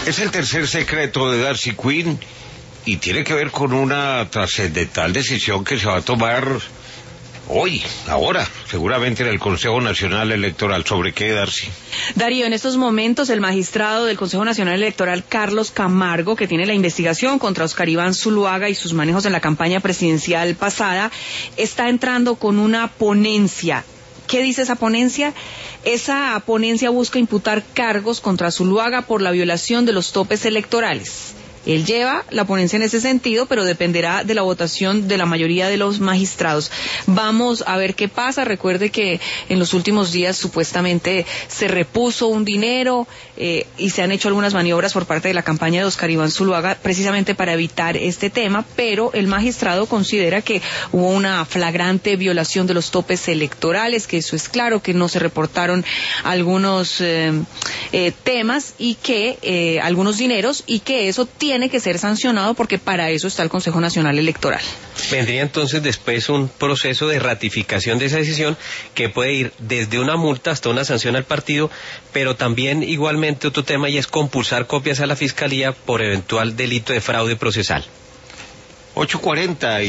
Es el tercer secreto de Darcy Quinn y tiene que ver con una trascendental decisión que se va a tomar hoy, ahora, seguramente en el Consejo Nacional Electoral. ¿Sobre qué, Darcy? Darío, en estos momentos el magistrado del Consejo Nacional Electoral, Carlos Camargo, que tiene la investigación contra Oscar Iván Zuluaga y sus manejos en la campaña presidencial pasada, está entrando con una ponencia. ¿Qué dice esa ponencia? Esa ponencia busca imputar cargos contra Zuluaga por la violación de los topes electorales. Él lleva la ponencia en ese sentido, pero dependerá de la votación de la mayoría de los magistrados. Vamos a ver qué pasa. Recuerde que en los últimos días supuestamente se repuso un dinero y se han hecho algunas maniobras por parte de la campaña de Oscar Iván Zuluaga precisamente para evitar este tema, pero el magistrado considera que hubo una flagrante violación de los topes electorales, que eso es claro, que no se reportaron algunos temas y que algunos dineros, y que eso tiene que ser sancionado porque para eso está el Consejo Nacional Electoral. Vendría entonces después un proceso de ratificación de esa decisión que puede ir desde una multa hasta una sanción al partido, pero también igualmente otro tema, y es compulsar copias a la Fiscalía por eventual delito de fraude procesal. 8:40